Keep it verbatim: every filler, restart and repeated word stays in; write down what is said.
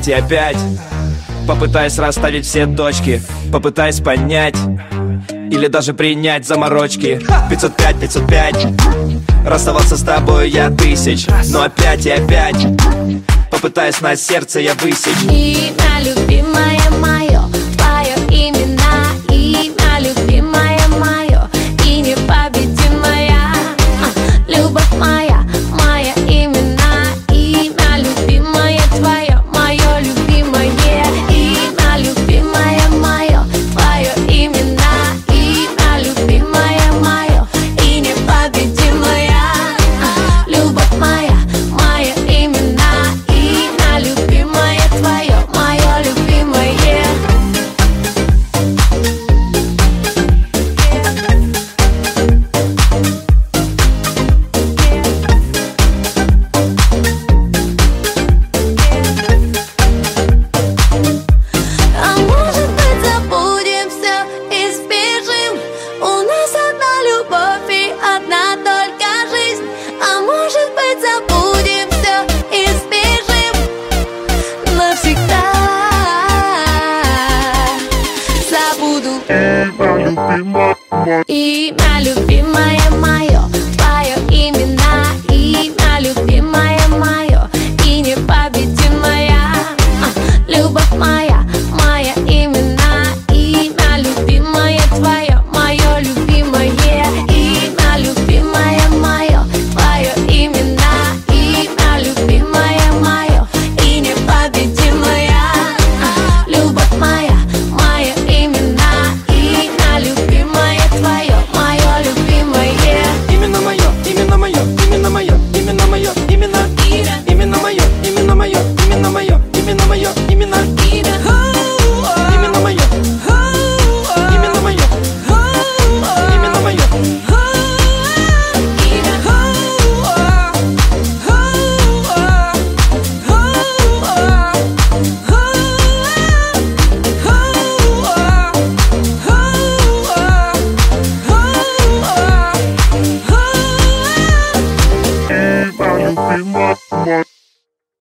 опять и опять. Попытаясь расставить все точки, попытаясь понять или даже принять заморочки. Пятьсот пять, пятьсот пять. Расставаться с тобой я тысяч, но опять и опять. Попытаясь на сердце я высечь. Имя любимое мое, твое имена. Имя любимое мое и непобедимая. Любовь моя, моя имена. Имя любимое твое, мое любимое. Имя любимое мое, твое имена. Имя любимое мое и непобедимая. Любовь моя, моя имена. Имя любимое твое, мое любимое. А может быть забудем все и сбежим? У нас одна любовь и одна только жизнь. А может быть забудем все и сбежим навсегда. Забуду имя